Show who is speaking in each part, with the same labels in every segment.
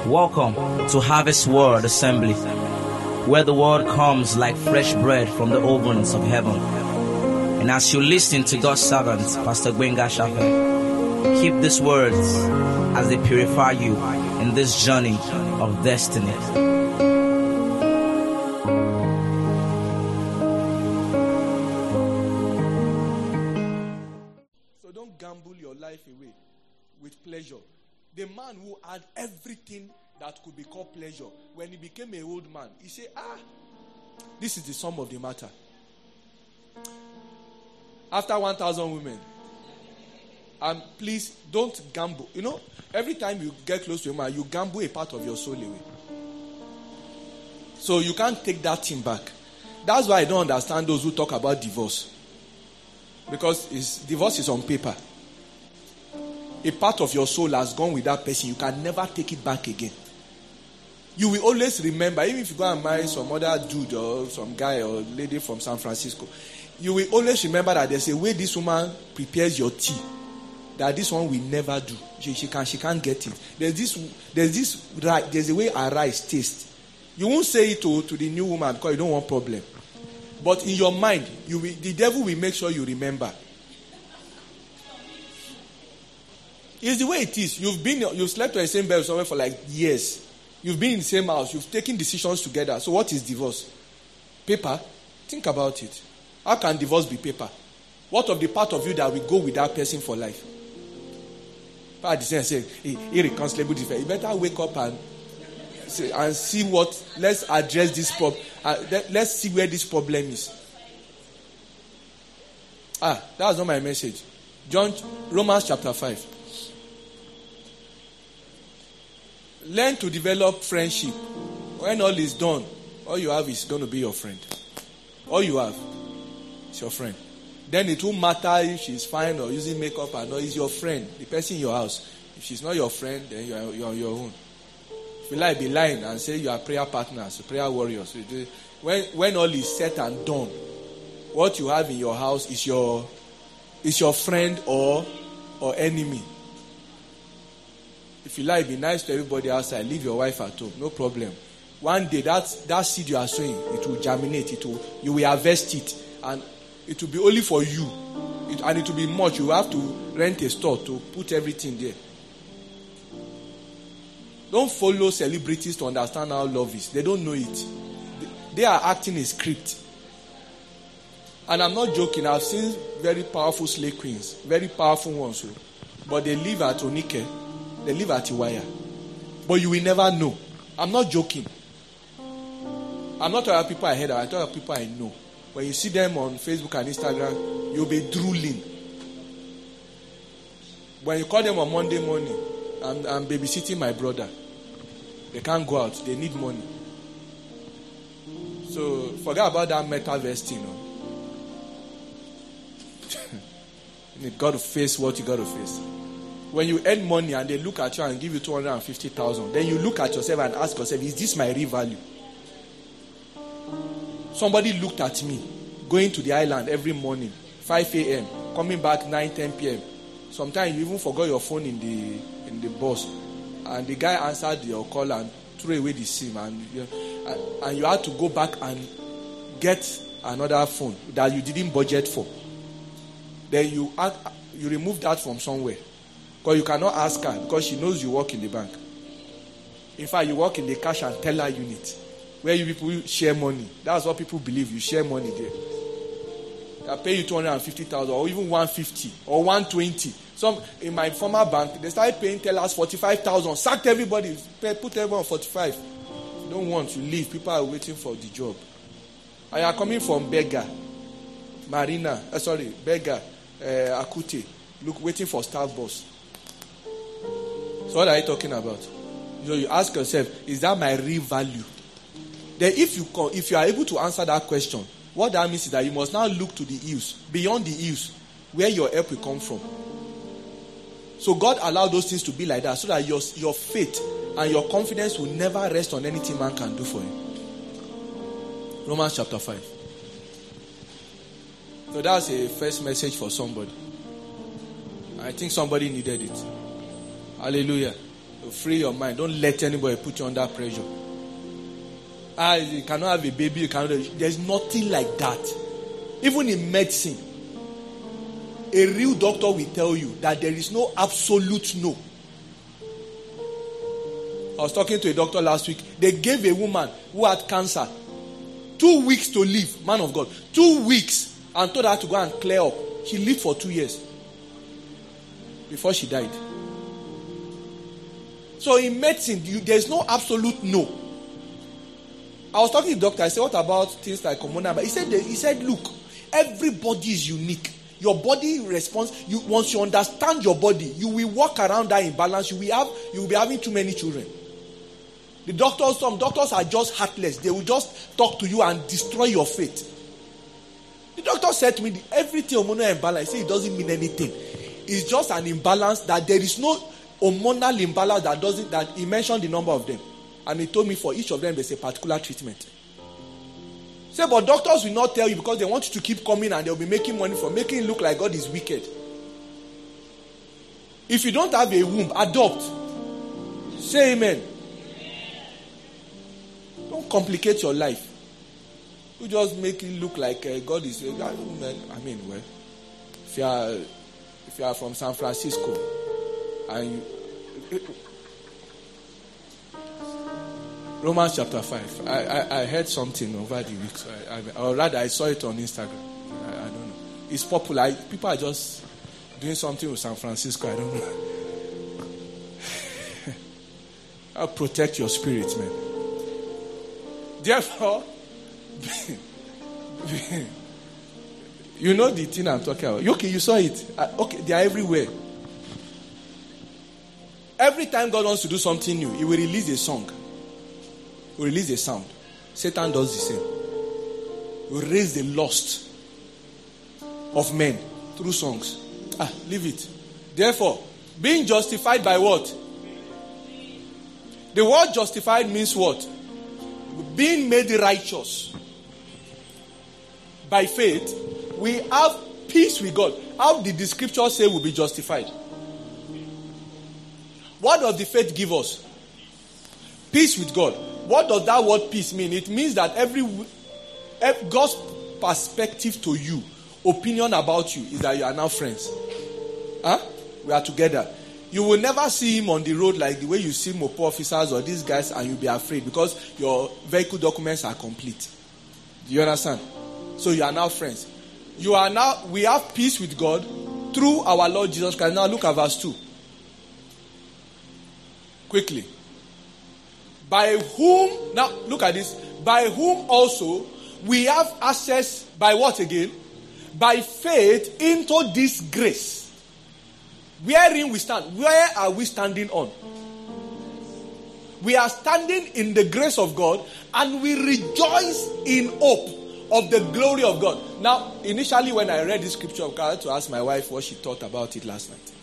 Speaker 1: Welcome to Harvest Word Assembly, where the word comes like fresh bread from the ovens of heaven. And as you listen to God's servant, Pastor Gbenga Shafe, keep these words as they purify you in this journey of destiny.
Speaker 2: So don't gamble your life away with pleasure. The man who had everything that could be called pleasure, when he became an old man, he said, this is the sum of the matter. After 1,000 women, please don't gamble. You know, every time you get close to a man, you gamble a part of your soul away. So you can't take that thing back. That's why I don't understand those who talk about divorce. Because divorce is on paper. A part of your soul has gone with that person. You can never take it back again. You will always remember, even if you go and marry some other dude or some guy or lady from San Francisco, you will always remember that there's a way this woman prepares your tea that this one will never do. She can't get it. There's a way her rice tastes. You won't say it to the new woman because you don't want problem. But in your mind, the devil will make sure you remember. It's the way it is. You've slept on the same bed somewhere for like years. You've been in the same house. You've taken decisions together. So what is divorce? Paper? Think about it. How can divorce be paper? What of the part of you that will go with that person for life? Part of the say, irreconcilable difference. You better wake up and see what. Let's address this problem. Let's see where this problem is. That's not my message. Romans chapter 5. Learn to develop friendship. When all is done, all you have is going to be your friend. All you have is your friend. Then it won't matter if she's fine or using makeup or not. It's your friend, the person in your house. If she's not your friend, then you're on your own. If you like, be lying and say you are prayer partners, prayer warriors. When all is said and done, what you have in your house is your friend or enemy. If you like, be nice to everybody outside. Leave your wife at home. No problem. One day, that seed you are sowing, it will germinate. You will harvest it. And it will be only for you. And it will be much. You have to rent a store to put everything there. Don't follow celebrities to understand how love is. They don't know it. They are acting a script. And I'm not joking. I've seen very powerful slave queens. Very powerful ones. But they live at Onike. They live at Iwaya. But you will never know. I'm not joking. I'm not talking about people I heard of. I'm talking about people I know. When you see them on Facebook and Instagram, you'll be drooling. When you call them on Monday morning, I'm babysitting my brother. They can't go out. They need money. So forget about that metaverse thing. You got to face what you got to face. When you earn money and they look at you and give you 250,000, then you look at yourself and ask yourself, is this my real value? Somebody looked at me going to the island every morning, 5 a.m., coming back 9, 10 p.m. Sometimes you even forgot your phone in the bus. And the guy answered your call and threw away the SIM. And you had to go back and get another phone that you didn't budget for. Then you remove that from somewhere. Because you cannot ask her because she knows you work in the bank. In fact, you work in the cash and teller unit where you people share money. That's what people believe. You share money there. They'll pay you 250,000 or even 150 or 120. Some in my former bank, they started paying tellers 45,000. Sacked everybody. Put everyone on 45. You don't want to leave. People are waiting for the job. And you are coming from Bega, Akute. Look, waiting for staff boss. So what are you talking about? So you ask yourself, is that my real value? Then if you are able to answer that question, what that means is that you must now look to the hills, beyond the hills, where your help will come from. So God allowed those things to be like that so that your faith and your confidence will never rest on anything man can do for you. Romans chapter 5. So that's a first message for somebody. I think somebody needed it. Hallelujah. So free your mind. Don't let anybody put you under pressure. You cannot have a baby. You cannot. There's nothing like that. Even in medicine, a real doctor will tell you that there is no absolute no. I was talking to a doctor last week. They gave a woman who had cancer 2 weeks to live, man of God. 2 weeks, and told her to go and clear up. She lived for 2 years before she died. So in medicine, there's no absolute no. I was talking to the doctor. I said, what about things like hormonal? But he said, look, everybody is unique. Your body responds. Once you understand your body, you will walk around that imbalance. You will be having too many children. Some doctors are just heartless. They will just talk to you and destroy your faith. The doctor said to me, everything hormonal imbalance, he said it doesn't mean anything. It's just an imbalance, that there is no hormonal imbalance that he mentioned the number of them. And he told me for each of them there's a particular treatment. Say, but doctors will not tell you because they want you to keep coming and they'll be making money for making it look like God is wicked. If you don't have a womb, adopt. Say amen. Don't complicate your life. You just make it look like God is. Well, if you are from San Francisco and Romans chapter 5. I heard something over the weeks. Or rather, I saw it on Instagram. I don't know. It's popular. People are just doing something with San Francisco. I don't know. I'll protect your spirit, man. Therefore, you know the thing I'm talking about. Okay, you saw it. Okay, they are everywhere. Every time God wants to do something new, He will release a song. He will release a sound. Satan does the same. He will raise the lust of men through songs. Leave it. Therefore, being justified by what? The word justified means what? Being made righteous by faith, we have peace with God. How did the scripture say we'll be justified? What does the faith give us? Peace with God. What does that word peace mean? It means that every God's perspective to you, opinion about you, is that you are now friends. We are together. You will never see him on the road like the way you see mopo officers or these guys, and you'll be afraid because your vehicle documents are complete. Do you understand? So you are now friends. We have peace with God through our Lord Jesus Christ. Now look at verse 2. Quickly. By whom, now look at this. By whom also we have access, by what again? By faith into this grace. Wherein we stand. Where are we standing on? We are standing in the grace of God, and we rejoice in hope of the glory of God. Now, initially when I read this scripture, I had to ask my wife what she thought about it last night.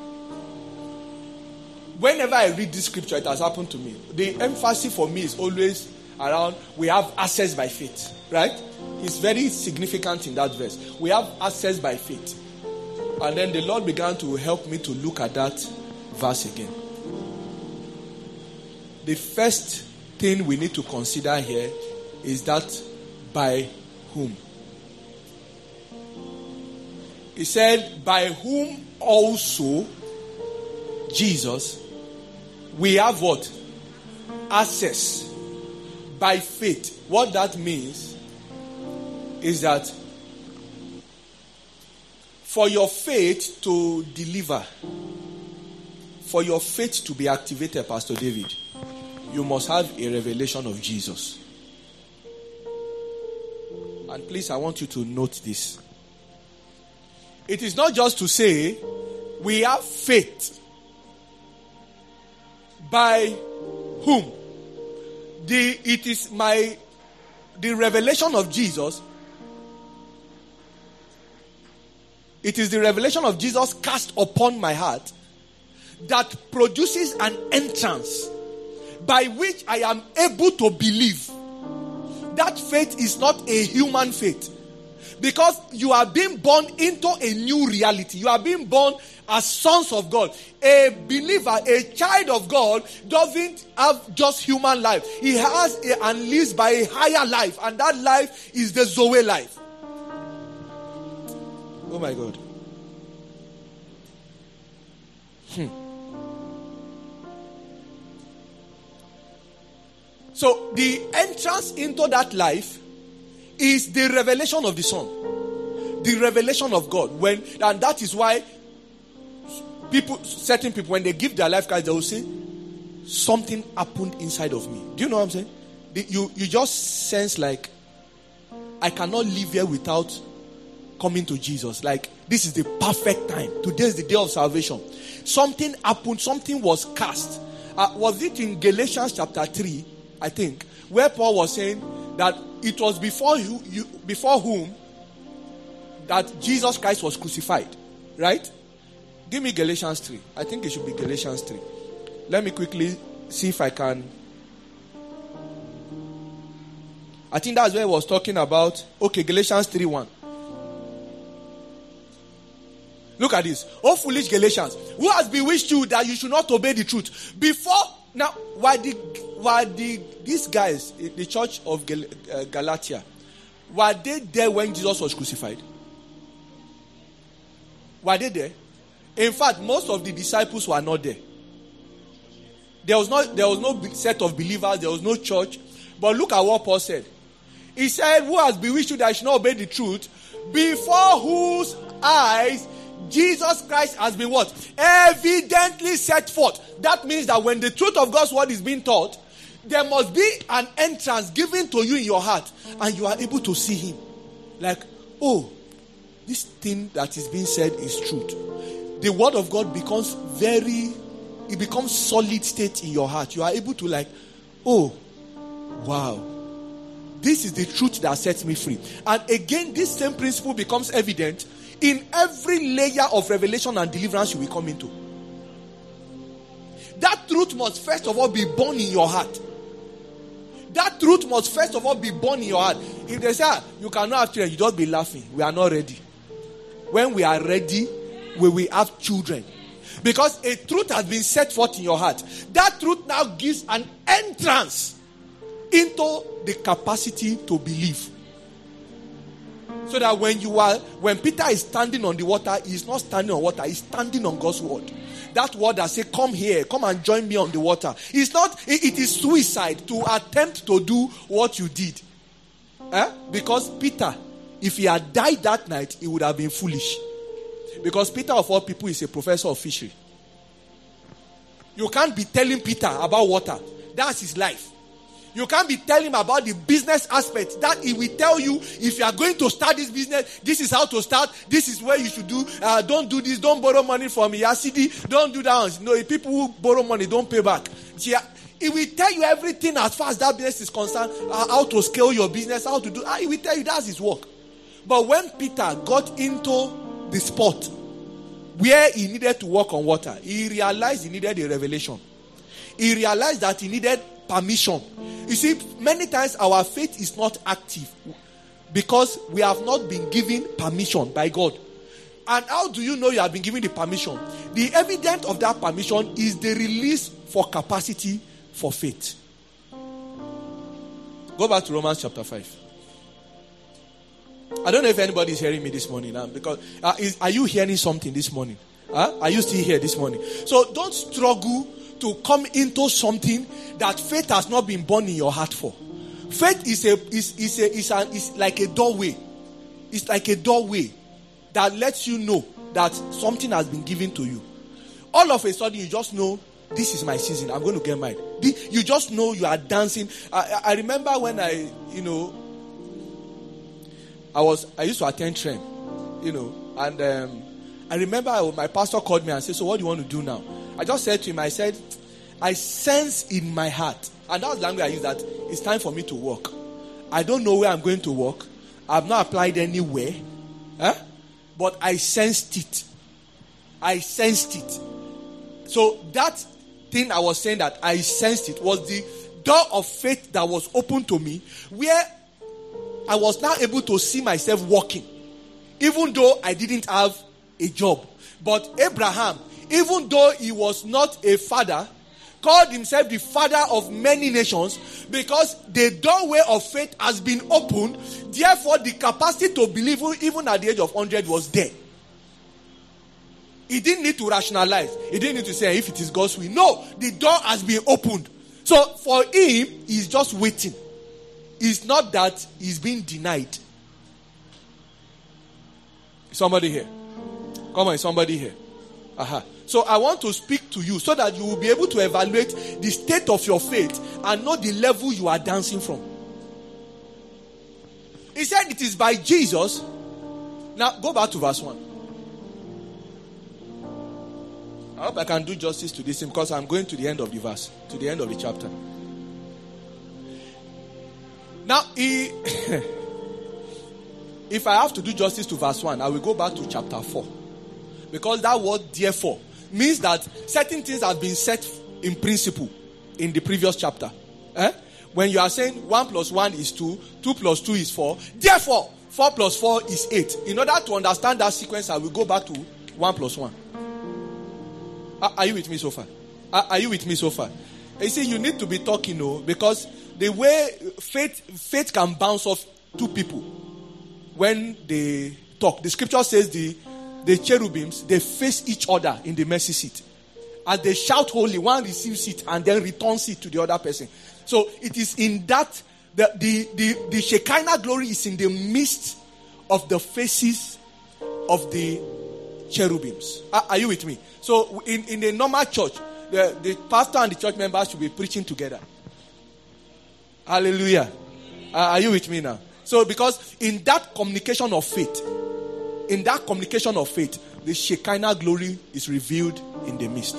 Speaker 2: Whenever I read this scripture, it has happened to me. The emphasis for me is always around we have access by faith. Right? It's very significant in that verse. We have access by faith. And then the Lord began to help me to look at that verse again. The first thing we need to consider here is that by whom? He said, by whom also, Jesus, we have what? Access by faith. What that means is that for your faith to deliver, for your faith to be activated, Pastor David, you must have a revelation of Jesus. And please, I want you to note this. It is not just to say we have faith. By whom? The revelation of Jesus. It is the revelation of Jesus cast upon my heart that produces an entrance by which I am able to believe. That faith is not a human faith. Because you are being born into a new reality. You are being born as sons of God. A believer, a child of God, doesn't have just human life. He has and lives by a higher life, and that life is the Zoe life. Oh my God. So the entrance into that life is the revelation of the Son, the revelation of God. And that is why certain people, when they give their life Christ, they will say, something happened inside of me. Do you know what I'm saying? You just sense like, I cannot live here without coming to Jesus. Like, this is the perfect time. Today is the day of salvation. Something happened. Something was cast. Was it in Galatians chapter 3, I think, where Paul was saying that it was before whom that Jesus Christ was crucified. Right? Give me Galatians 3. I think it should be Galatians 3. Let me quickly see if I can. I think that's where he was talking about. Okay, Galatians 3:1. Look at this. Oh, foolish Galatians, who has bewitched you that you should not obey the truth? Now, why did these guys, the church of Galatia, were they there when Jesus was crucified? Were they there? In fact, most of the disciples were not there. There was no set of believers. There was no church. But look at what Paul said. He said, who has bewitched you that you should not obey the truth, before whose eyes Jesus Christ has been what? Evidently set forth. That means that when the truth of God's word is being taught, there must be an entrance given to you in your heart, and you are able to see him. Like, oh, this thing that is being said is truth. The word of God becomes it becomes solid state in your heart. You are able to like, oh, wow. This is the truth that sets me free. And again, this same principle becomes evident in every layer of revelation and deliverance you will come into. That truth must first of all be born in your heart. That truth must first of all be born in your heart. If they say, you cannot have children, you just be laughing. We are not ready. When we are ready, we will have children. Because a truth has been set forth in your heart. That truth now gives an entrance into the capacity to believe. So that when Peter is standing on the water, he's not standing on water, he's standing on God's word. That word that says, come here, come and join me on the water. It is suicide to attempt to do what you did. Because Peter, if he had died that night, he would have been foolish. Because Peter, of all people, is a professor of fishery. You can't be telling Peter about water. That's his life. You can't be telling him about the business aspect. That he will tell you, if you are going to start this business, this is how to start. This is where you should do. Don't do this. Don't borrow money from Yasidi. Don't do that. No, people who borrow money don't pay back. He will tell you everything as far as that business is concerned. How to scale your business. How to do. He will tell you that's his work. But when Peter got into the spot where he needed to walk on water, he realized he needed a revelation. He realized that he needed permission. You see, many times our faith is not active because we have not been given permission by God. And how do you know you have been given the permission? The evidence of that permission is the release for capacity for faith. Go back to Romans chapter 5. I don't know if anybody is hearing me this morning now, because are you hearing something this morning? Are you still here this morning? So don't struggle to come into something that faith has not been born in your heart for. Faith is like a doorway. It's like a doorway that lets you know that something has been given to you. All of a sudden, you just know, this is my season. I'm going to get married. You just know you are dancing. I remember when I used to attend train, and I remember my pastor called me and said, so what do you want to do now? I just said to him, I said, I sense in my heart, and that was the language I used, that it's time for me to work. I don't know where I'm going to work. I've not applied anywhere. But I sensed it. I sensed it. So that thing I was saying that I sensed it was the door of faith that was open to me, where I was now able to see myself walking, even though I didn't have a job. But Abraham, even though he was not a father, called himself the father of many nations, because the doorway of faith has been opened. Therefore, the capacity to believe even at the age of 100 was there. He didn't need to rationalize. He didn't need to say if it is God's will. No, the door has been opened. So for him, he's just waiting. It's not that he's being denied. Somebody here. Come on, somebody here. So I want to speak to you so that you will be able to evaluate the state of your faith and know the level you are dancing from. He said it is by Jesus. Now go back to verse 1. I hope I can do justice to this because I'm going to the end of the verse, to the end of the chapter. Now, if I have to do justice to verse 1, I will go back to chapter 4. Because that word therefore means that certain things have been set in principle in the previous chapter. When you are saying 1 plus 1 is 2, 2 plus 2 is 4, therefore 4 plus 4 is 8. In order to understand that sequence, I will go back to 1 plus 1. Are you with me so far? Are you with me so far? You see, you need to be talking, because the way faith can bounce off two people when they talk. The scripture says the cherubims, they face each other in the mercy seat. As they shout holy, one receives it and then returns it to the other person. So it is in that, the Shekinah glory is in the midst of the faces of the cherubims. Are you with me? So in the normal church, the pastor and the church members should be preaching together. Hallelujah. Are you with me now? So because in that communication of faith, the Shekinah glory is revealed in the midst.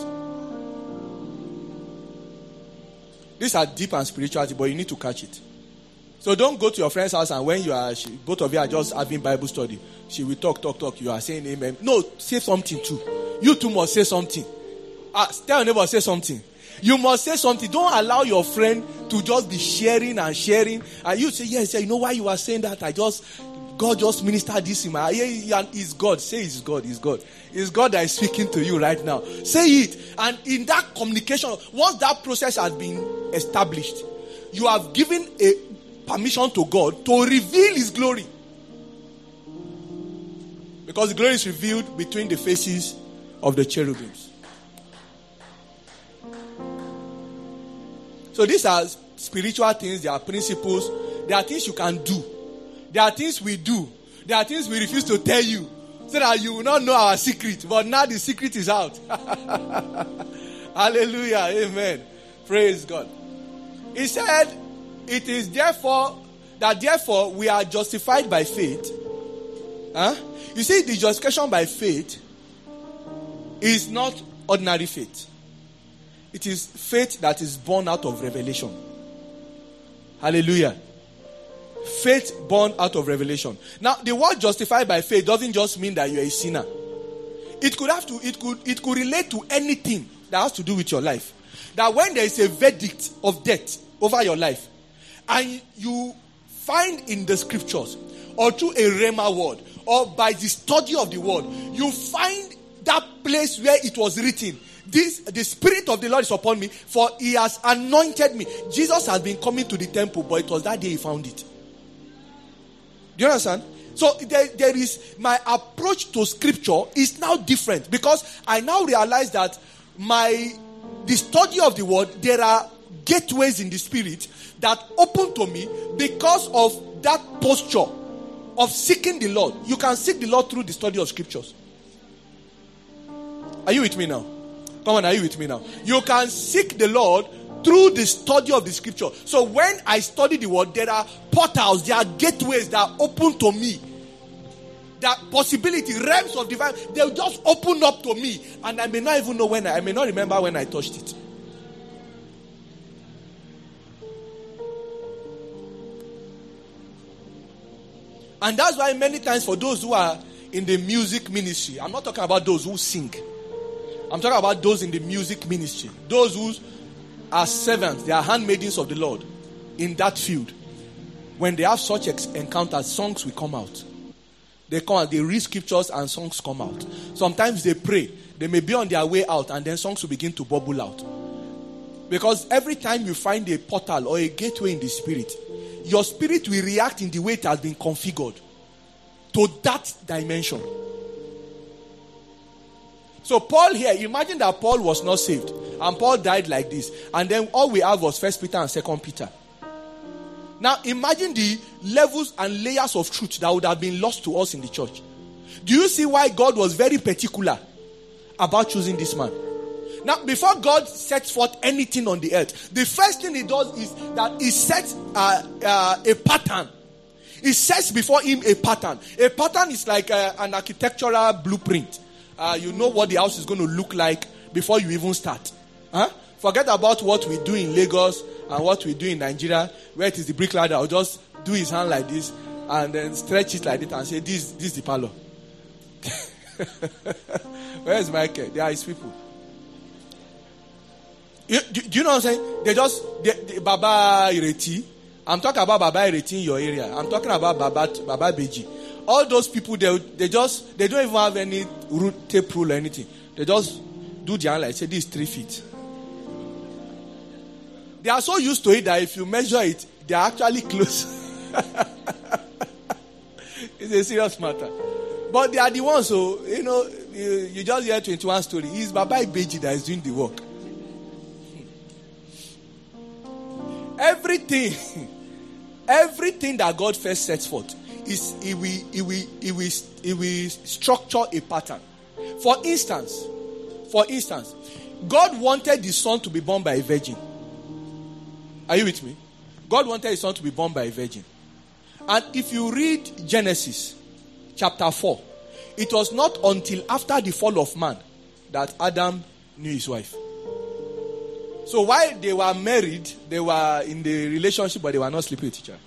Speaker 2: These are deep and spirituality, but you need to catch it. So don't go to your friend's house and when both of you are just having Bible study, she will talk. You are saying amen. No, say something too. You too must say something. Tell your neighbor, say something. You must say something. Don't allow your friend to just be sharing. And you say, yes, you know why you are saying that? God just ministered this in my ear. It's God. Say it's God. It's God. It's God that is speaking to you right now. Say it. And in that communication, once that process has been established, you have given a permission to God to reveal His glory. Because the glory is revealed between the faces of the cherubims. So these are spiritual things. They are principles. There are things you can do. There are things we do. There are things we refuse to tell you, so that you will not know our secret. But now the secret is out. Hallelujah. Amen. Praise God. He said, it is therefore we are justified by faith. You see, the justification by faith is not ordinary faith. It is faith that is born out of revelation. Hallelujah. Faith born out of revelation. Now, the word justified by faith doesn't just mean that you're a sinner. It could relate to anything that has to do with your life. That when there is a verdict of death over your life, and you find in the scriptures, or through a rhema word, or by the study of the word, you find that place where it was written, the Spirit of the Lord is upon me, for He has anointed me. Jesus has been coming to the temple, but it was that day He found it. Do you understand? So there is, my approach to scripture is now different, because I now realize that the study of the word, there are gateways in the spirit that open to me because of that posture of seeking the Lord. You can seek the Lord through the study of scriptures. Are you with me now? Come on, are you with me now? You can seek the Lord through the study of the scripture. So when I study the word, there are portals, there are gateways that open to me. That possibility, realms of divine, they'll just open up to me. And I may not even know I may not remember when I touched it. And that's why many times for those who are in the music ministry, I'm not talking about those who sing. I'm talking about those in the music ministry. Those who are servants, they are handmaidens of the Lord in that field. When they have such encounters, songs will come out. They come out, they read scriptures and songs come out. Sometimes they pray. They may be on their way out and then songs will begin to bubble out. Because every time you find a portal or a gateway in the spirit, your spirit will react in the way it has been configured to that dimension. So Paul here, imagine that Paul was not saved and Paul died like this. And then all we have was 1 Peter and 2 Peter. Now imagine the levels and layers of truth that would have been lost to us in the church. Do you see why God was very particular about choosing this man? Now before God sets forth anything on the earth, the first thing he does is that he sets a pattern. He sets before him a pattern. A pattern is like an architectural blueprint. You know what the house is going to look like before you even start. Forget about what we do in Lagos and what we do in Nigeria, where it is the bricklayer that will just do his hand like this and then stretch it like this and say, this is the parlor. Where is Michael? They are his people. Do you know what I'm saying? They Baba Ireti. I'm talking about Baba Ireti in your area. I'm talking about Baba Beji. All those people, they don't even have any tape rule or anything. They just do their hand like, say, this is 3 feet. They are so used to it that if you measure it, they are actually close. It's a serious matter. But they are the ones, so, you just hear 21 story. It's Baba Ibeji that is doing the work. Everything that God first sets forth is he will structure a pattern. For instance, God wanted the son to be born by a virgin. Are you with me? God wanted his son to be born by a virgin. And if you read Genesis chapter 4, it was not until after the fall of man that Adam knew his wife. So while they were married, they were in the relationship, but they were not sleeping with each other.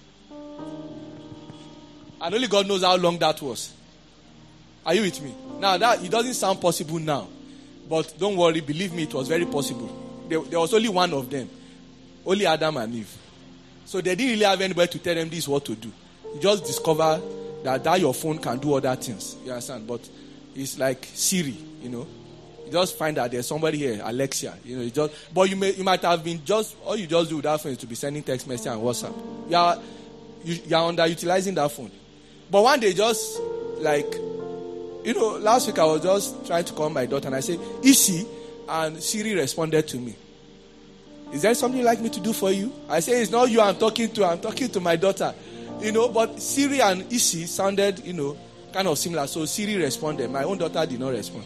Speaker 2: And only God knows how long that was. Are you with me? Now, it doesn't sound possible now. But don't worry, believe me, it was very possible. There was only one of them. Only Adam and Eve. So they didn't really have anybody to tell them this is what to do. You just discover that your phone can do other things. You understand? But it's like Siri, You just find that there's somebody here, Alexia. But you might have been all you just do with that phone is to be sending text message and WhatsApp. You are underutilizing that phone. But one day, just like, last week I was just trying to call my daughter and I said, Isi, and Siri responded to me. Is there something you'd like me to do for you? I say, it's not you I'm talking to my daughter. But Siri and Isi sounded, kind of similar. So Siri responded. My own daughter did not respond.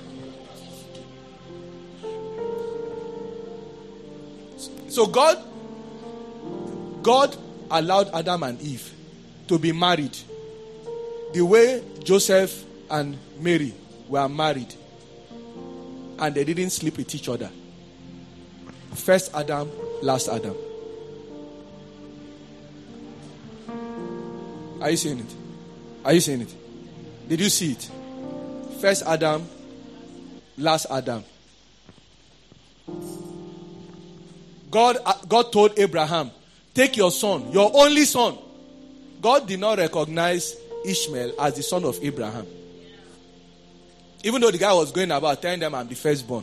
Speaker 2: So God allowed Adam and Eve to be married the way Joseph and Mary were married. And they didn't sleep with each other. First Adam, last Adam. Are you seeing it? Are you seeing it? Did you see it? First Adam, last Adam. God told Abraham, take your son, your only son. God did not recognize Ishmael as the son of Abraham. Even though the guy was going about telling them, I'm the firstborn.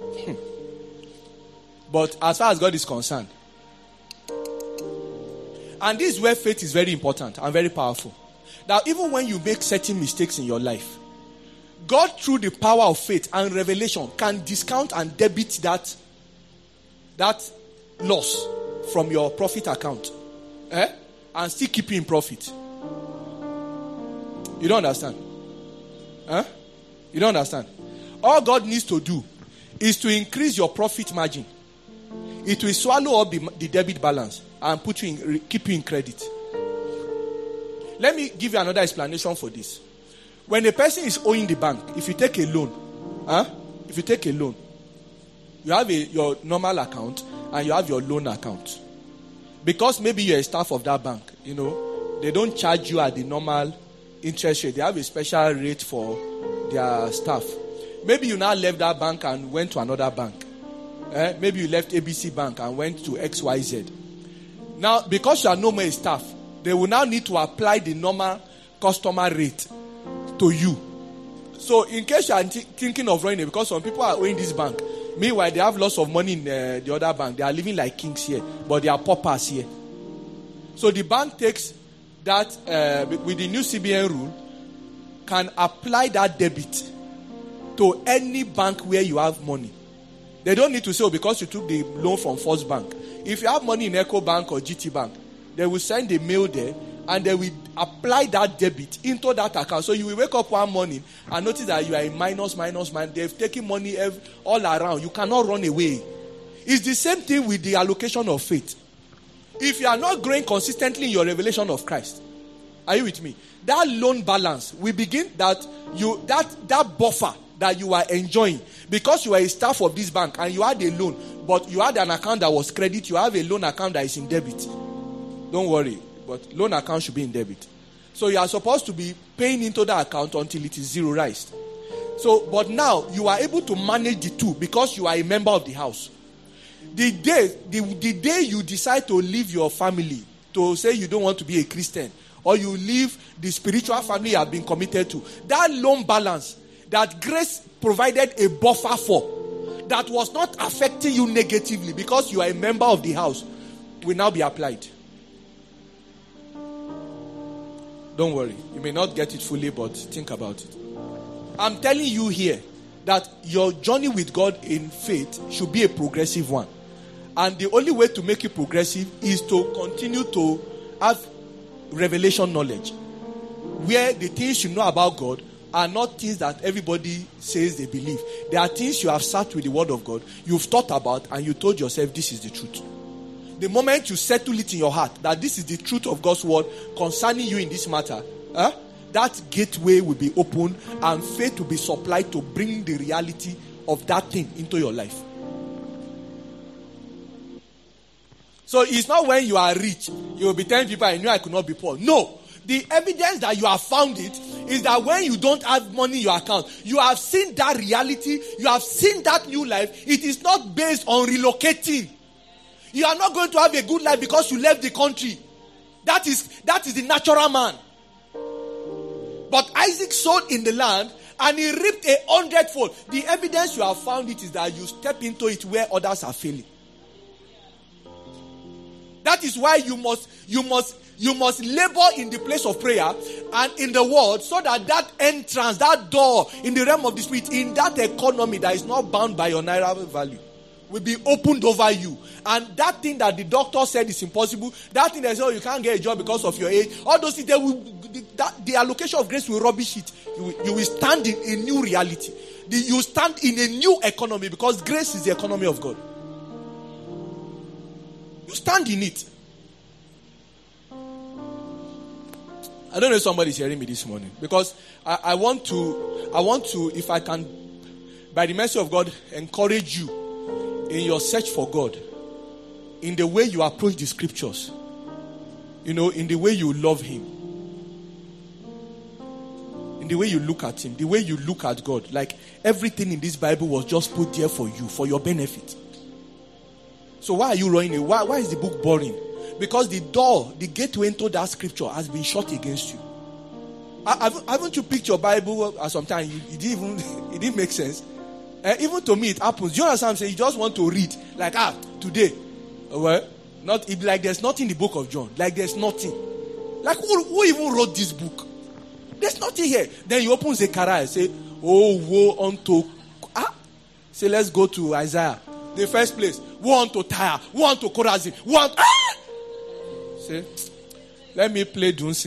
Speaker 2: But as far as God is concerned, and this is where faith is very important and very powerful. Now, even when you make certain mistakes in your life, God, through the power of faith and revelation, can discount and debit that loss from your profit account. And still keep you in profit. You don't understand? You don't understand? All God needs to do is to increase your profit margin. It will swallow up the debit balance and keep you in credit. Let me give you another explanation for this. When a person is owing the bank, if you take a loan, you have your normal account and you have your loan account. Because maybe you're a staff of that bank, they don't charge you at the normal interest rate. They have a special rate for their staff. Maybe you now left that bank and went to another bank. Maybe you left ABC Bank and went to XYZ. Now, because you are no more a staff, they will now need to apply the normal customer rate to you. So in case you are thinking of running, because some people are owing this bank. Meanwhile, they have lots of money in the other bank. They are living like kings here, but they are paupers here. So the bank takes that, with the new CBN rule, can apply that debit to any bank where you have money. They don't need to say, because you took the loan from First Bank. If you have money in Eco Bank or GT Bank, they will send a mail there and they will apply that debit into that account. So you will wake up one morning and notice that you are in minus. They've taken money all around. You cannot run away. It's the same thing with the allocation of faith. If you are not growing consistently in your revelation of Christ, are you with me? That loan balance will begin that buffer that you are enjoying because you are a staff of this bank and you had a loan, but you had an account that was credit. You have a loan account that is in debit. Don't worry, but loan account should be in debit. So you are supposed to be paying into that account until it is zeroized. So, but now you are able to manage the two because you are a member of the house. The day you decide to leave your family, to say you don't want to be a Christian, or you leave the spiritual family you have been committed to, that loan balance that grace provided a buffer for, that was not affecting you negatively because you are a member of the house, will now be applied. Don't worry. You may not get it fully, but think about it. I'm telling you here that your journey with God in faith should be a progressive one. And the only way to make it progressive is to continue to have revelation knowledge, where the things you know about God are not things that everybody says they believe. There are things you have sat with the word of God, you've thought about, and you told yourself this is the truth. The moment you settle it in your heart that this is the truth of God's word concerning you in this matter, that gateway will be open and faith will be supplied to bring the reality of that thing into your life. So it's not when you are rich, you will be telling people, I knew I could not be poor. No. The evidence that you have found it is that when you don't have money in your account, you have seen that reality, you have seen that new life. It is not based on relocating. You are not going to have a good life because you left the country. That is the natural man. But Isaac sowed in the land and he reaped 100-fold. The evidence you have found it is that you step into it where others are failing. That is why you must labor in the place of prayer and in the word, so that entrance, that door in the realm of the spirit, in that economy that is not bound by your naira value, will be opened over you. And that thing that the doctor said is impossible, that thing that says, you can't get a job because of your age, all those things, the allocation of grace will rubbish it. You will stand in a new reality. You stand in a new economy because grace is the economy of God. You stand in it. I don't know if somebody's hearing me this morning, because I want to, if I can, by the mercy of God, encourage you in your search for God, in the way you approach the scriptures, in the way you love Him, in the way you look at Him, the way you look at God. Like everything in this Bible was just put there for you, for your benefit. So why are you running away? Why is the book boring? Because the door, the gateway into that scripture has been shut against you. Haven't you picked your Bible at some time? It didn't make sense. Even to me, it happens. Do you understand what I'm saying? You just want to read. Like, today. Well, like there's nothing in the book of John. Like there's nothing. Like who even wrote this book? There's nothing here. Then you open Zechariah and say, oh, woe unto... Say, let's go to Isaiah. The first place. Woe unto Tyre. Woe unto Chorazin. Say, let me play Dunsin.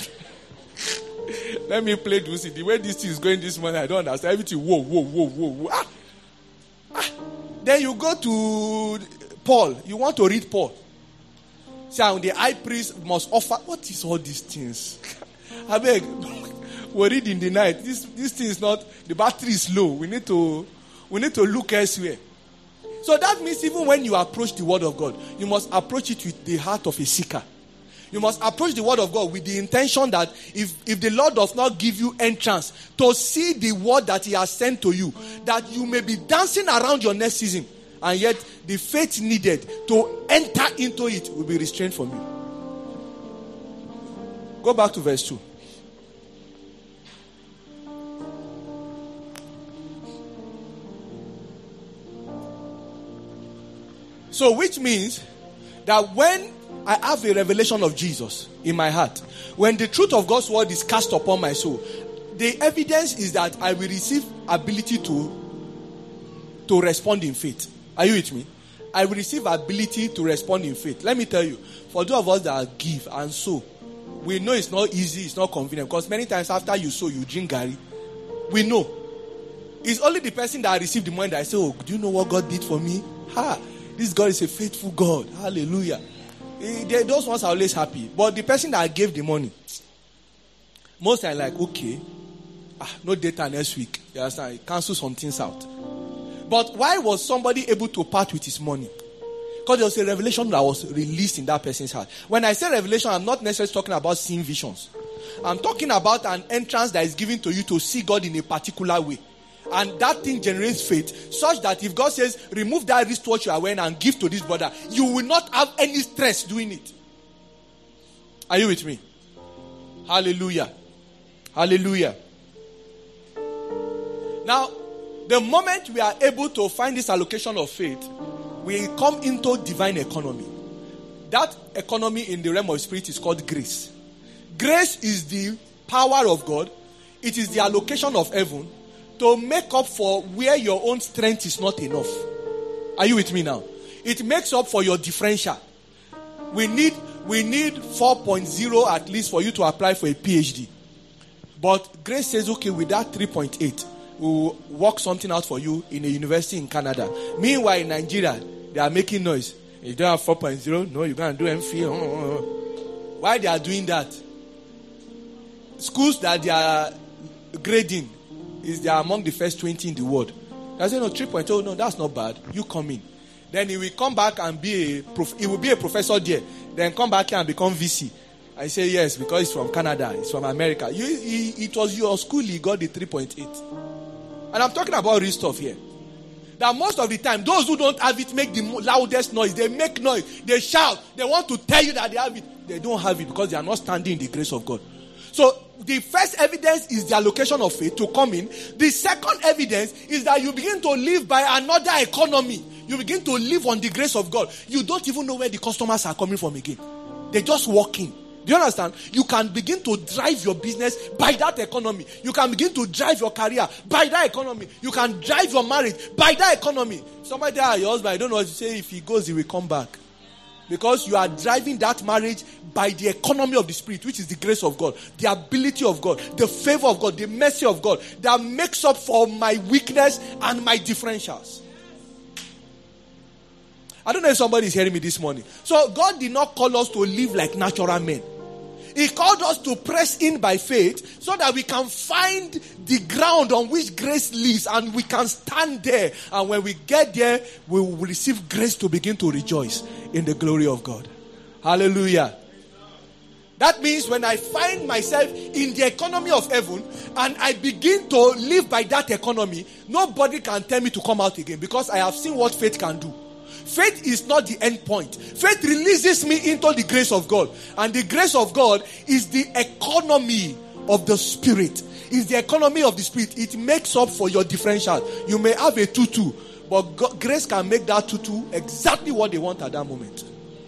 Speaker 2: Let me play Dunsin. The way this thing is going this morning, I don't understand. Everything, whoa. Then you go to Paul. You want to read Paul. Say, the high priest must offer. What is all these things? I beg. We read in the night. This thing is not, the battery is low. We need to look elsewhere. So that means even when you approach the word of God, you must approach it with the heart of a seeker. You must approach the word of God with the intention that if the Lord does not give you entrance to see the word that He has sent to you, that you may be dancing around your next season, and yet the faith needed to enter into it will be restrained from you. Go back to verse 2. So which means that when I have a revelation of Jesus in my heart, when the truth of God's word is cast upon my soul, the evidence is that I will receive ability to respond in faith. Are you with me? I will receive ability to respond in faith. Let me tell you, for those of us that give and sow, we know it's not easy, it's not convenient, because many times after you sow, you drink garri. We know. It's only the person that received the money that I say, oh, do you know what God did for me? This God is a faithful God. Hallelujah. Those ones are always happy. But the person that gave the money, most are like, okay, no data next week. You understand? Cancel some things out. But why was somebody able to part with his money? Because there was a revelation that was released in that person's heart. When I say revelation, I'm not necessarily talking about seeing visions. I'm talking about an entrance that is given to you to see God in a particular way. And that thing generates faith, such that if God says, remove that wristwatch you are wearing and give to this brother, you will not have any stress doing it. Are you with me? Hallelujah. Hallelujah. Now, the moment we are able to find this allocation of faith, we come into divine economy. That economy in the realm of spirit is called grace. Grace is the power of God. It is the allocation of heaven to make up for where your own strength is not enough. Are you with me now? It makes up for your differential. We need 4.0 at least for you to apply for a PhD. But grace says, okay, with that 3.8, we'll work something out for you in a university in Canada. Meanwhile, in Nigeria, they are making noise. You don't have 4.0, no, you're going to do MPhil. Why they are doing that? Schools that they are grading, they are among the first 20 in the world. I say, no, 3.0, no, that's not bad. You come in. Then he will come back and he will be a professor there. Then come back here and become VC. I say, yes, because he's from Canada, he's from America. It was your school, he got the 3.8. And I'm talking about real stuff here. That most of the time, those who don't have it make the loudest noise. They make noise. They shout. They want to tell you that they have it. They don't have it because they are not standing in the grace of God. So, the first evidence is the allocation of faith to come in. The second evidence is that you begin to live by another economy. You begin to live on the grace of God. You don't even know where the customers are coming from again. They just walk in. Do you understand? You can begin to drive your business by that economy. You can begin to drive your career by that economy. You can drive your marriage by that economy. Somebody there, your husband, I don't know what to say. If he goes, he will come back. Because you are driving that marriage by the economy of the Spirit, which is the grace of God, the ability of God, the favor of God, the mercy of God that makes up for my weakness and my differentials. I don't know if somebody is hearing me this morning. So God did not call us to live like natural men. He called us to press in by faith so that we can find the ground on which grace lives and we can stand there. And when we get there, we will receive grace to begin to rejoice in the glory of God. Hallelujah. That means when I find myself in the economy of heaven and I begin to live by that economy, nobody can tell me to come out again because I have seen what faith can do. Faith is not the end point. Faith releases me into the grace of God. And the grace of God is the economy of the Spirit. It's the economy of the Spirit. It makes up for your differential. You may have a tutu, but God, grace can make that tutu exactly what they want at that moment.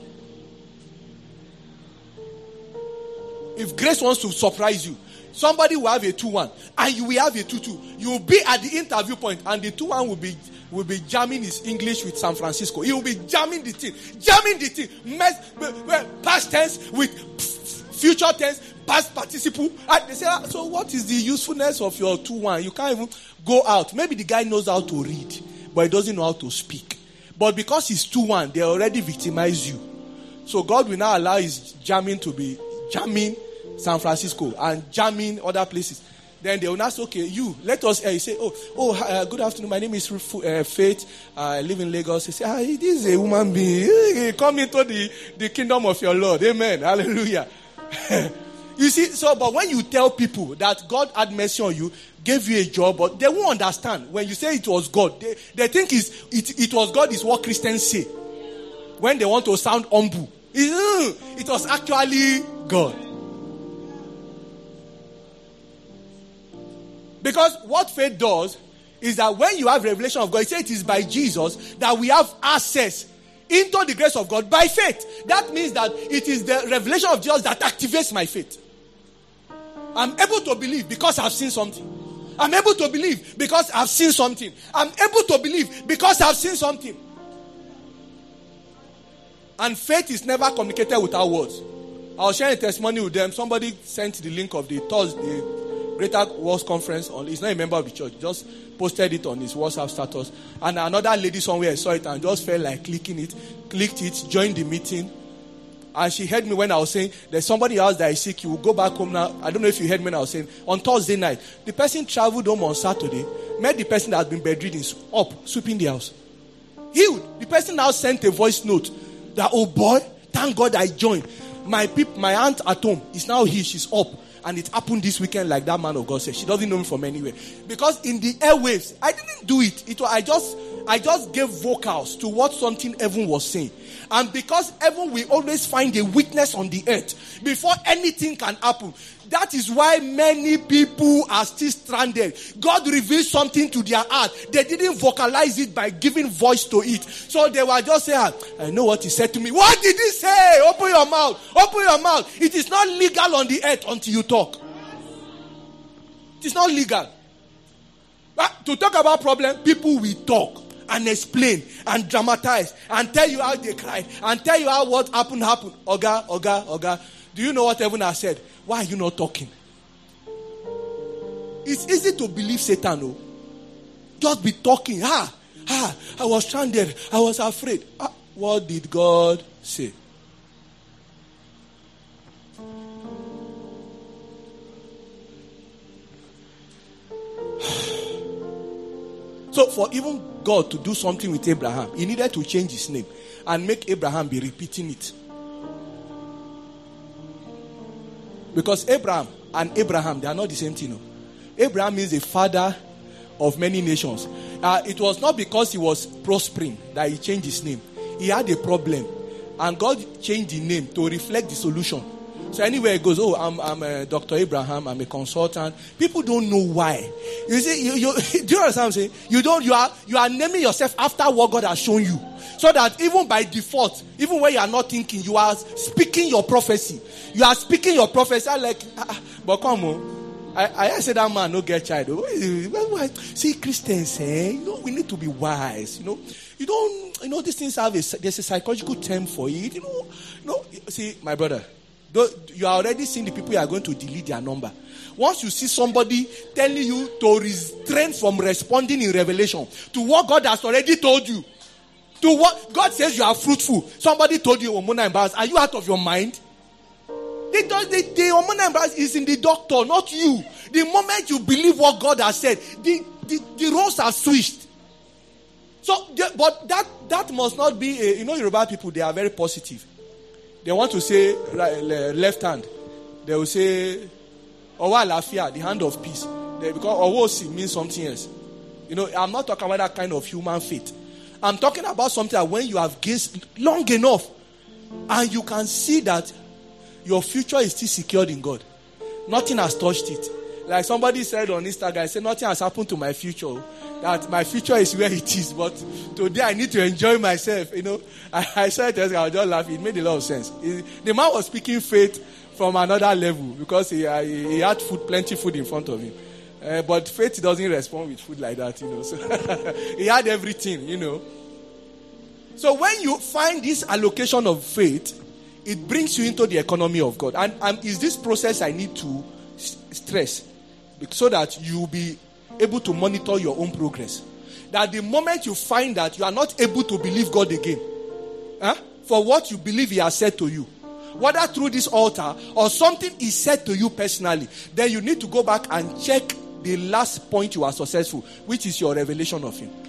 Speaker 2: If grace wants to surprise you, somebody will have a 2-1 and you will have a 2-2. You will be at the interview point and the 2-1 will be jamming his English with San Francisco. He will be jamming the thing. Past tense with future tense, past participle. And they say, so what is the usefulness of your 2-1? You can't even go out. Maybe the guy knows how to read, but he doesn't know how to speak. But because he's 2-1, they already victimize you. So God will now allow his jamming to be jamming San Francisco and jamming other places. Then they will ask, okay, you, let us, you say, good afternoon, my name is Faith, I live in Lagos. You say, this is a woman being, come into the kingdom of your Lord. Amen, hallelujah. You see, but when you tell people that God had mercy on you, gave you a job, but they won't understand. When you say it was God, they think it was God is what Christians say. When they want to sound humble. It was actually God. Because what faith does is that when you have revelation of God, it says it is by Jesus that we have access into the grace of God by faith. That means that it is the revelation of Jesus that activates my faith. I'm able to believe because I've seen something. I'm able to believe because I've seen something. I'm able to believe because I've seen something. And faith is never communicated without words. I was sharing a testimony with them. Somebody sent the link of the Thursday Greater Works Conference. He's not a member of the church. Just posted it on his WhatsApp status. And another lady somewhere saw it and just felt like clicking it. Clicked it, joined the meeting. And she heard me when I was saying, there's somebody else that is sick. You will go back home now. I don't know if you heard me when I was saying, on Thursday night, the person traveled home on Saturday, met the person that had been bedridden up, sweeping the house. Healed. The person now sent a voice note that, oh boy, thank God I joined. My aunt at home is now here. She's up. And it happened this weekend like that man of God said. She doesn't know me from anywhere. Because in the airwaves, I didn't do it. I just gave vocals to what something heaven was saying. And because heaven will always find a witness on the earth before anything can happen. That is why many people are still stranded. God revealed something to their heart. They didn't vocalize it by giving voice to it. So they were just saying, I know what he said to me. What did he say? Open your mouth. Open your mouth. It is not legal on the earth until you talk. It is not legal. But to talk about problem, people will talk and explain and dramatize and tell you how they cried and tell you how what happened. Oga. Do you know what heaven has said? Why are you not talking? It's easy to believe Satan. No? Just be talking. I was stranded. I was afraid. What did God say? So for even God to do something with Abraham, he needed to change his name and make Abraham be repeating it. Because Abraham and Abraham, they are not the same thing. No? Abraham is the father of many nations. It was not because he was prospering that he changed his name. He had a problem. And God changed the name to reflect the solution. So anywhere it goes, I'm Dr. Abraham, I'm a consultant. People don't know why. You see, do you understand what I'm saying? You are naming yourself after what God has shown you. So that even by default, even when you are not thinking, you are speaking your prophecy. You are speaking your prophecy. I'm like, but come on. I said that man no get child. See, Christians, we need to be wise. These things there's a psychological term for it. See, my brother, you are already seeing the people you are going to delete their number. Once you see somebody telling you to restrain from responding in revelation to what God has already told you, to what God says you are fruitful. Somebody told you hormonal imbalance. Are you out of your mind? The hormonal imbalance is in the doctor, not you. The moment you believe what God has said, the roles are switched. So, but that must not be Yoruba people, they are very positive. They want to say left hand. They will say Owa Lafia, the hand of peace. Because Owosi means something else. I'm not talking about that kind of human faith. I'm talking about something that when you have gazed long enough and you can see that your future is still secured in God. Nothing has touched it. Like somebody said on Instagram, said nothing has happened to my future. That my future is where it is. But today I need to enjoy myself. I saw it, I was just laughing. It made a lot of sense. The man was speaking faith from another level because he had plenty food in front of him. But faith doesn't respond with food like that, So he had everything, So when you find this allocation of faith, it brings you into the economy of God. And is this process I need to stress so that you'll be able to monitor your own progress. That the moment you find that you are not able to believe God again, for what you believe He has said to you, whether through this altar or something He said to you personally, then you need to go back and check the last point you are successful, which is your revelation of Him.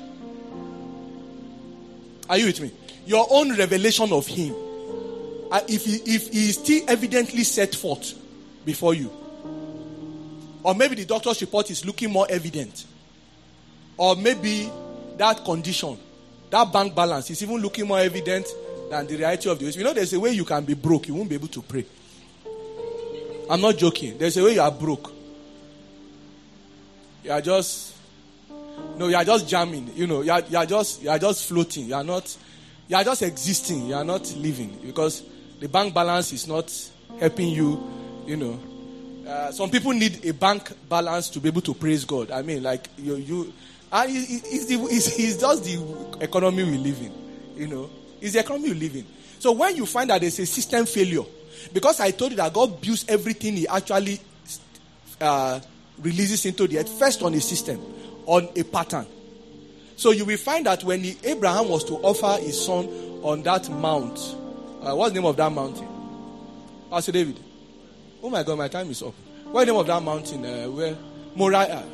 Speaker 2: Are you with me? Your own revelation of Him. If he is still evidently set forth before you. Or maybe the doctor's report is looking more evident. Or maybe that condition, that bank balance is even looking more evident than the reality of the issue. There's a way you can be broke. You won't be able to pray. I'm not joking. There's a way you are broke. You are just jamming. You are just floating. You are You are just existing. You are not living because the bank balance is not helping you, you know. Some people need a bank balance to be able to praise God. I mean, like and it's just the economy we live in, you know. It's the economy we live in. So when you find that there's a system failure, because I told you that God builds everything He actually releases into the earth first on a system, on a pattern. So you will find that when Abraham was to offer his son on that mount, what's the name of that mountain? Pastor David. Oh my God, my time is up. What's the name of that mountain? Where Moriah,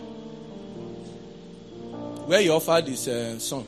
Speaker 2: where he offered his son.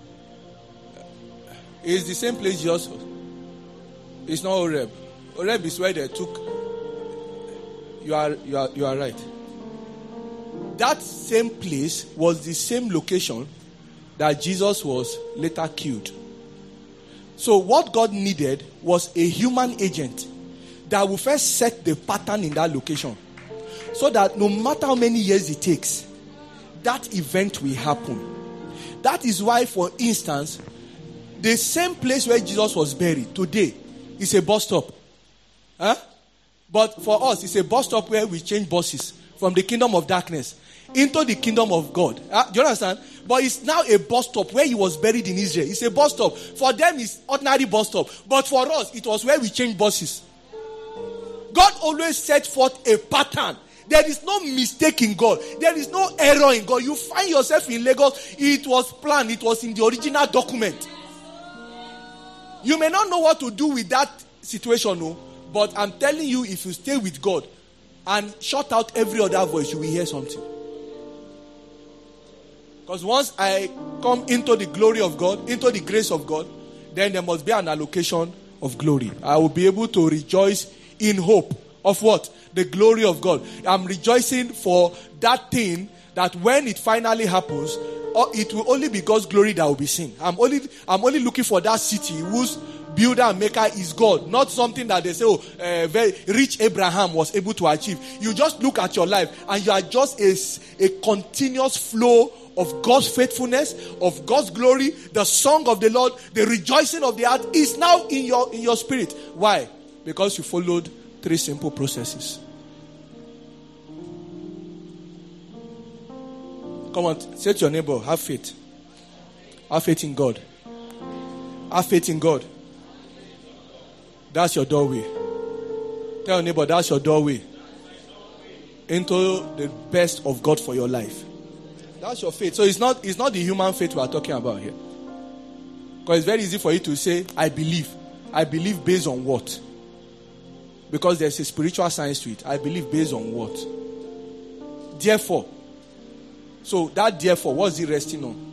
Speaker 2: It's the same place Jesus was. It's not Horeb. Horeb is where they took. You are right. That same place was the same location that Jesus was later killed. So what God needed was a human agent that will first set the pattern in that location, so that no matter how many years it takes, that event will happen. That is why, for instance, the same place where Jesus was buried today is a bus stop. But for us, it's a bus stop where we change buses from the kingdom of darkness into the kingdom of God. Do you understand? But it's now a bus stop where he was buried in Israel. It's a bus stop. For them, it's ordinary bus stop. But for us, it was where we change buses. God always set forth a pattern. There is no mistake in God. There is no error in God. You find yourself in Lagos, it was planned. It was in the original document. You may not know what to do with that situation, no, but I'm telling you, if you stay with God and shut out every other voice, you will hear something. Because once I come into the glory of God, into the grace of God, then there must be an allocation of glory. I will be able to rejoice in hope of what? The glory of God. I'm rejoicing for that thing that when it finally happens, it will only be God's glory that will be seen. I'm only looking for that city whose builder and maker is God, not something that they say, very rich Abraham was able to achieve. You just look at your life and you are just a continuous flow of God's faithfulness, of God's glory. The song of the Lord, the rejoicing of the heart is now in your spirit. Why? Because you followed 3 simple processes. Come on, say to your neighbor, have faith. Have faith in God. Have faith in God. That's your doorway. Tell your neighbor, that's your doorway into the best of God for your life. That's your faith. So it's not the human faith we are talking about here. Because it's very easy for you to say, I believe. I believe based on what? Because there's a spiritual science to it. I believe based on what? Therefore. So that therefore, what's it resting on?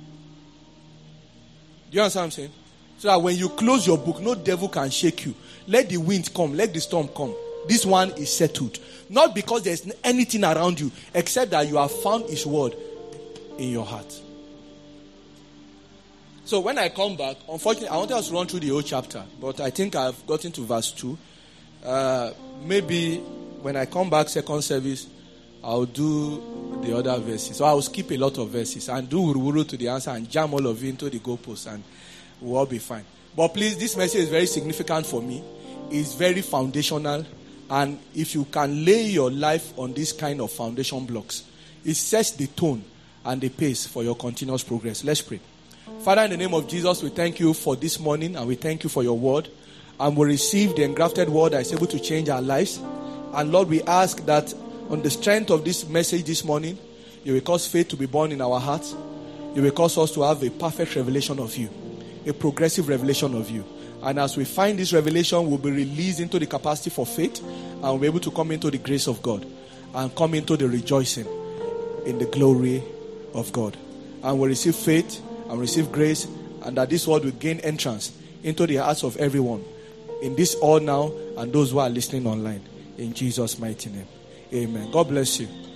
Speaker 2: Do you understand what I'm saying? So that when you close your book, no devil can shake you. Let the wind come. Let the storm come. This one is settled. Not because there's anything around you, except that you have found His word in your heart. So when I come back, unfortunately, I wanted us to run through the whole chapter, but I think I've gotten to verse 2. Maybe when I come back second service, I'll do the other verses. So I'll skip a lot of verses and do wuru to the answer and jam all of you into the goalposts and we'll all be fine. But please, this message is very significant for me. It's very foundational. And if you can lay your life on this kind of foundation blocks, it sets the tone and the pace for your continuous progress. Let's pray. Father, in the name of Jesus, we thank you for this morning and we thank you for your word. And we receive the engrafted word that is able to change our lives. And Lord, we ask that on the strength of this message this morning, you will cause faith to be born in our hearts. You will cause us to have a perfect revelation of you, a progressive revelation of you. And as we find this revelation, we'll be released into the capacity for faith and we'll be able to come into the grace of God and come into the rejoicing in the glory of God. And we'll receive faith and receive grace, and that this word will gain entrance into the hearts of everyone in this hall now and those who are listening online. In Jesus' mighty name. Amen. God bless you.